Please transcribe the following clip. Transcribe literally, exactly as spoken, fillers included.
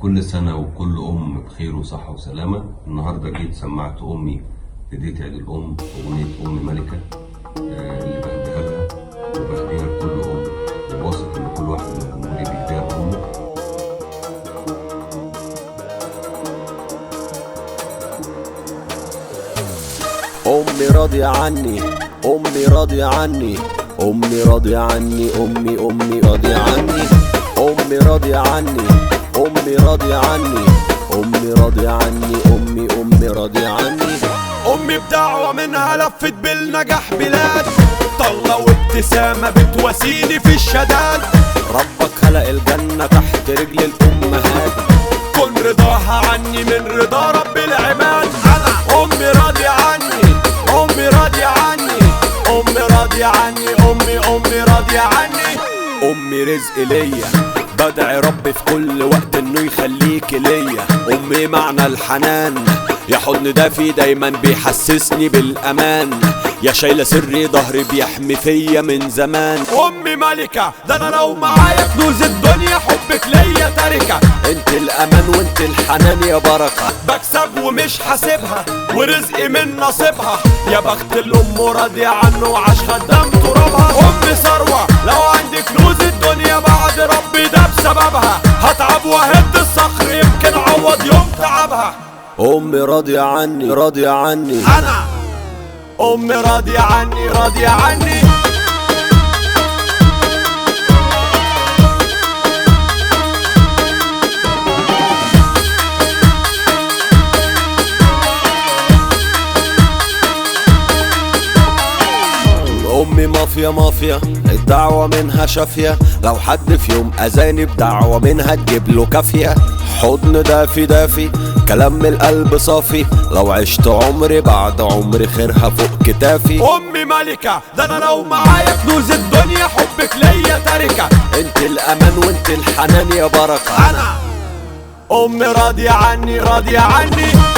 كل سنة وكل أم بخير وصحة وسلامة. النهاردة جيت سمعت أمي في عيد الأم أغنية أم ملكة آه، اللي بهديها لها وبهديها لكل أم، وواثق إن كل واحد من الجمهور بيهديها لأمه. أمي راضية عني، أمي راضية عني، أمي راضية عني، أمي أمي راضية عني، أمي راضية عني، أمي راضية عني، أمي راضية عني، أمي أمي راضية عني. أمي بدعوة منها لفت بالنجاح بلاد، طلة وابتسامة بتواسيني في الشداد. ربك خلق الجنة تحت رجل الأمهات، كن رضاها عني من رضا رب العباد. أنا أمي راضية عني، أمي راضية عني، أمي راضية عني، أمي أمي راضية عني. أمي رزق ليا، بدعي ربي في كل وقت انه يخليك ليا. امي معنى الحنان، يا حضن دافي دايما بيحسسني بالامان، يا شايله سري ظهري بيحمي فيا من زمان. امي ملكة، ده انا لو معايا كنوز الدنيا حبك ليا تركة. انت الامان وانت الحنان يا بركة، بكسب ومش حاسبها ورزقي من نصيبها. يا بخت الام راضية عنه وعاش خدام ترابها. امي ثروة، لو عندي كنوز الدنيا بعد ربي ده بسببها. هتعب وهد الصخر يمكن عوض يوم تعبها. امي راضية عني، راضية عني، انا امي راضية عني، راضية عني. امي مافيا مافيا، الدعوة منها شافية، لو حد في يوم اذاني بدعوة منها تجيب له كافية. حضن دافي دافي، كلام من القلب صافي، لو عشت عمري بعد عمري خيرها فوق كتافي. امي ملكة، ده انا لو معايا كنوز الدنيا حبك ليا تركة. انت الامان وانت الحنان يا بركة. انا امي راضية عني، راضية عني.